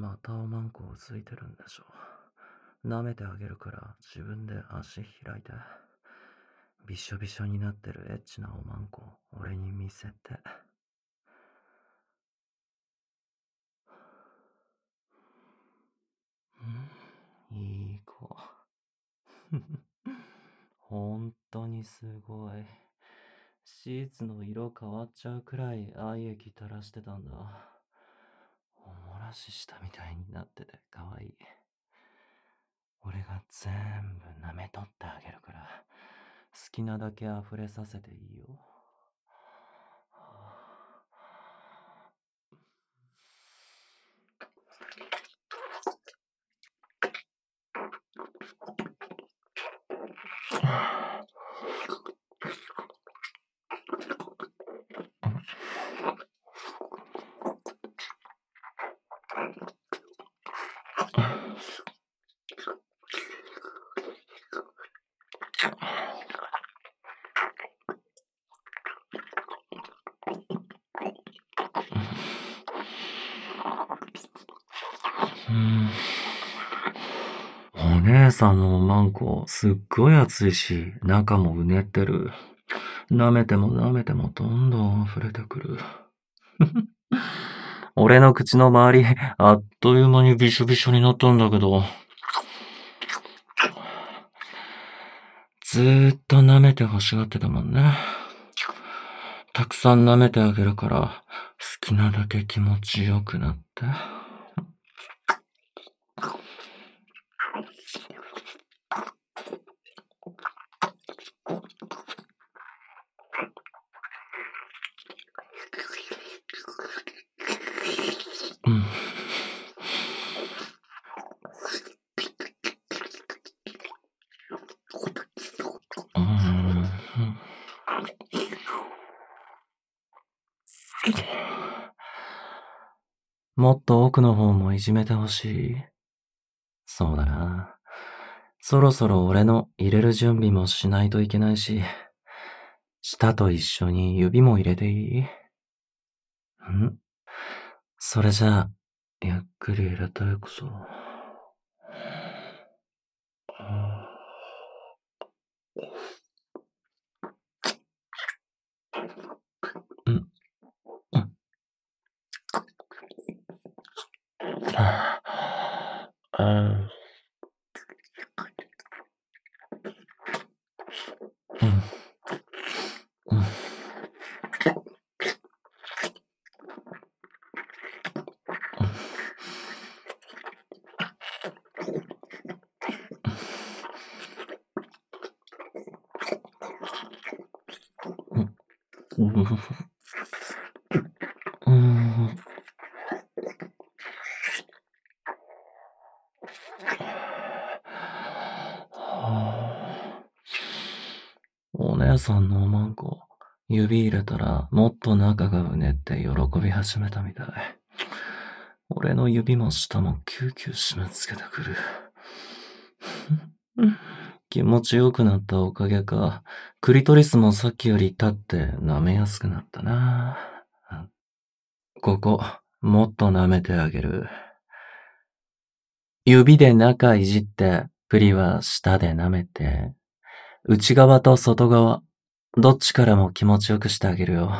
またおまんこをついてるんでしょ。舐めてあげるから自分で足開いて。びしょびしょになってるエッチなおまんこ、俺に見せて。いい子。本当にすごい。シーツの色変わっちゃうくらい愛液垂らしてたんだ。おもらししたみたいになっててかわいい。俺が全部舐めとってあげるから、好きなだけ溢れさせていいよ。お姉さんのおまんこ、すっごい熱いし、中もうねってる。舐めても舐めてもどんどん溢れてくる。俺の口の周り、あっという間にびしょびしょになったんだけど、ずーっと舐めて欲しがってたもんね。たくさん舐めてあげるから、好きなだけ気持ちよくなって。もっと奥の方もいじめてほしい。そうだな。そろそろ俺の入れる準備もしないといけないし、舌と一緒に指も入れていい？それじゃあ、ゆっくり入れていくぞ。お姉さんのおまんこ、指入れたらもっと中がうねって喜び始めたみたい。俺の指も舌もキューキュー締め付けてくる。気持ちよくなったおかげか、クリトリスもさっきより立って舐めやすくなったな。ここ、もっと舐めてあげる。指で中いじって、プリは舌で舐めて、内側と外側、どっちからも気持ちよくしてあげるよ。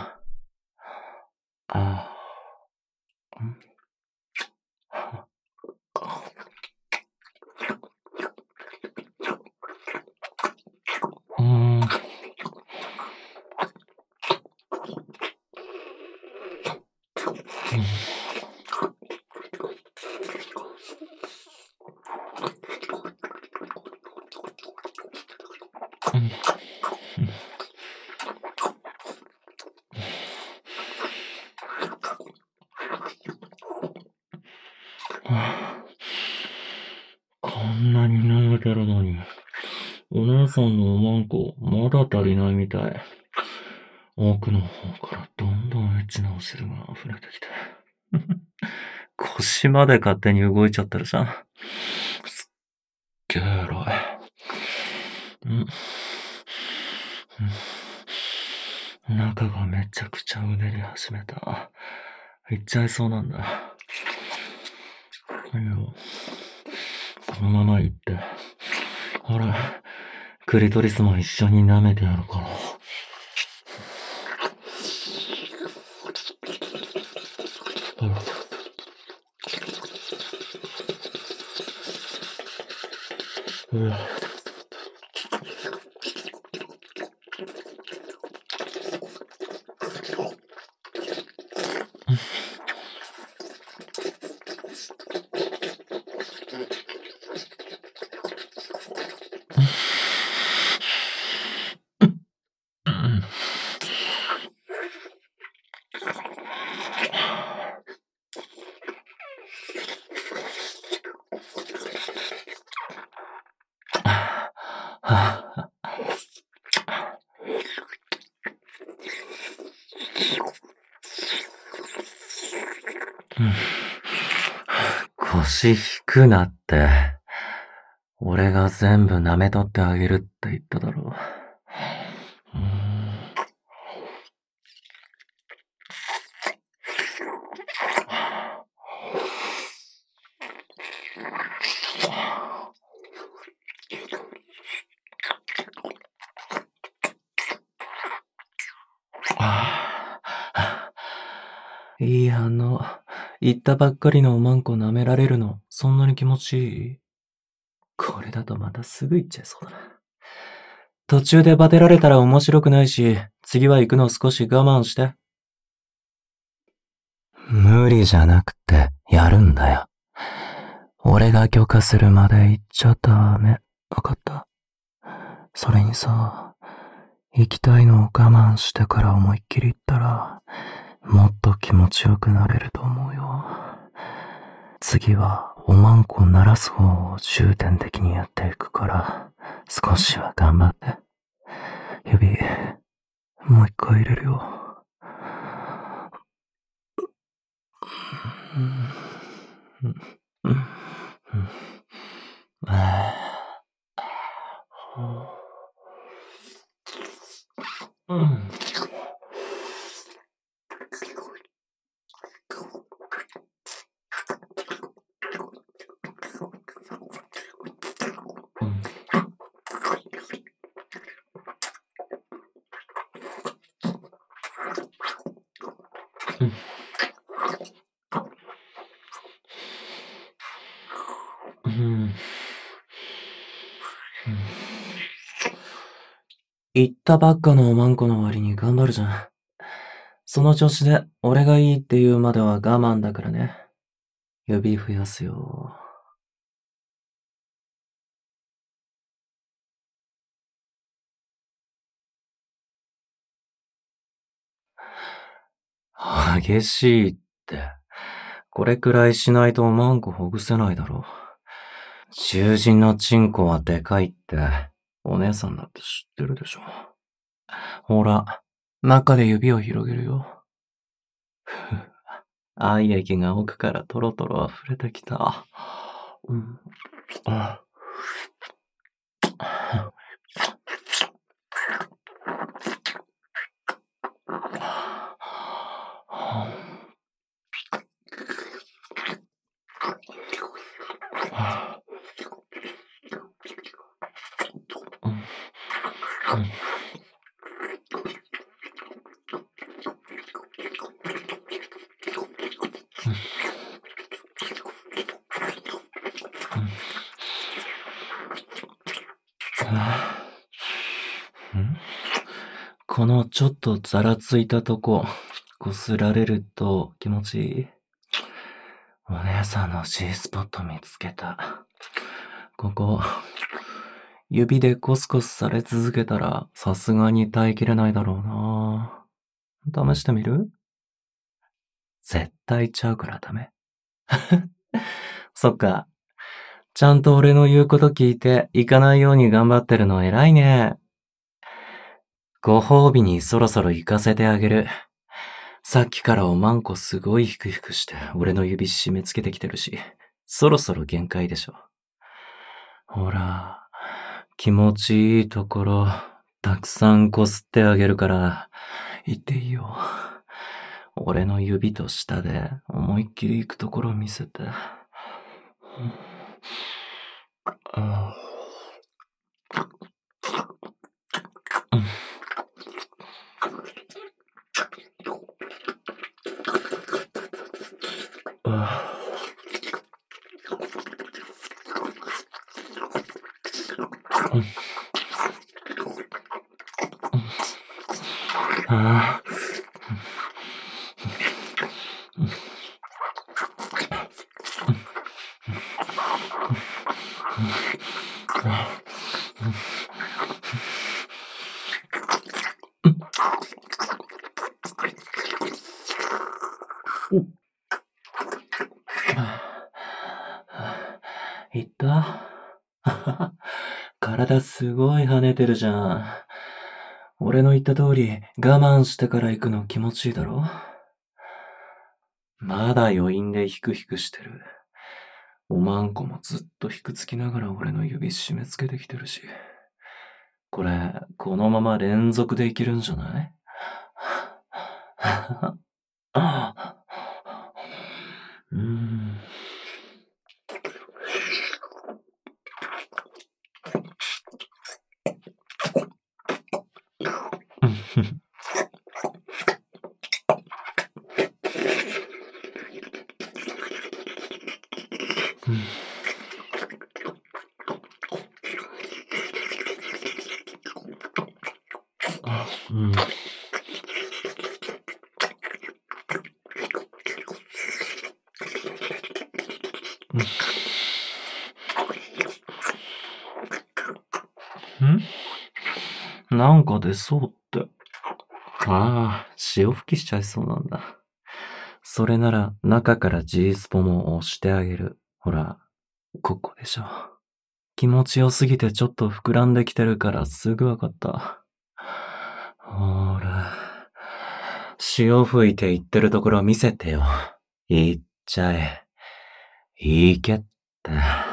こんなに舐めてるのに、お姉さんのおまんこ、まだ足りないみたい。奥の方からどんどんエッチなお汁が溢れてきて。腰まで勝手に動いちゃってるじゃん。すっげえエロい。中がめちゃくちゃうねり始めた。いっちゃいそうなんだ。 いいよ。このまま行って。ほら、クリトリスも一緒に舐めてやるから。腰引くなって。俺が全部舐めとってあげるって言っただろ。いい反応。言ったばっかりのおまんこ舐められるの、そんなに気持ちいい？これだとまたすぐ行っちゃいそうだな。途中でバテられたら面白くないし、次は行くの少し我慢して。無理じゃなくて、やるんだよ。俺が許可するまで行っちゃダメ。わかった？それにさ、行きたいのを我慢してから思いっきり行ったら、もっと気持ちよくなれると思うよ。次はおまんこ鳴らす方を重点的にやっていくから、少しは頑張って。指、もう一回入れるよ。言ったばっかのおまんこの割に頑張るじゃん。その調子で俺がいいって言うまでは我慢だからね。指増やすよ。激しいって。これくらいしないとおまんこほぐせないだろ。囚人のチンコはでかいって、お姉さんだって知ってるでしょ。ほら、中で指を広げるよ。愛液が奥からトロトロ溢れてきた。このちょっとざらついたとこ、こすられると気持ちいい？お姉さんの G スポット見つけた。ここ、指でコスコスされ続けたらさすがに耐えきれないだろうな。試してみる？絶対ちゃうからダメ。そっか。ちゃんと俺の言うこと聞いて行かないように頑張ってるの偉いね。ご褒美にそろそろ行かせてあげる。さっきからおまんこすごいヒクヒクして俺の指締め付けてきてるし、そろそろ限界でしょ。ほら、気持ちいいところ、たくさんこすってあげるから、行っていいよ。俺の指と舌で思いっきり行くところ見せて。 いった体すごい跳ねてるじゃん。俺の言った通り、我慢してから行くの気持ちいいだろ？まだ余韻でヒクヒクしてる。おまんこもずっとひくつきながら俺の指締め付けてきてるし。これ、このまま連続でいけるんじゃないなんか出そうって。ああ、潮吹きしちゃいそうなんだ。それなら中から G スポも押してあげる。ほら、ここでしょ。気持ちよすぎてちょっと膨らんできてるからすぐわかった。ほら、潮吹いて言ってるところ見せてよ。言っちゃえ。いけって。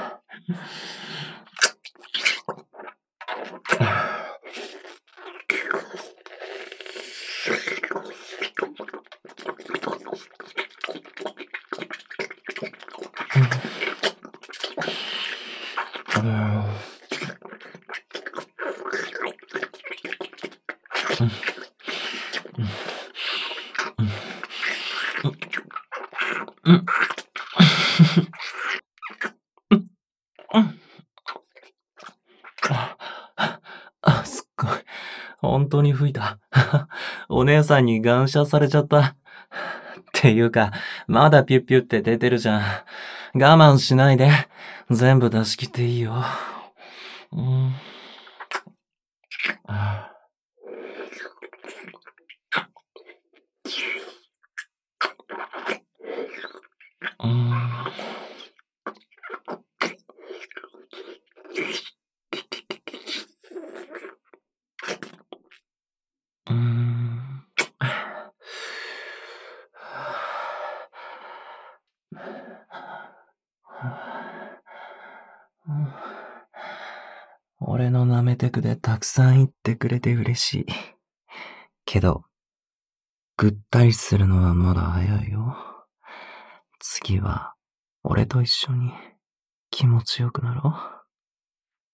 すっごい。本当に吹いた。お姉さんに感謝されちゃった。っていうか、まだピュッピュって出てるじゃん。我慢しないで。全部出し切っていいよ。俺の舐めてくでたくさん言ってくれて嬉しい。けど、ぐったりするのはまだ早いよ。次は、俺と一緒に気持ちよくなろう。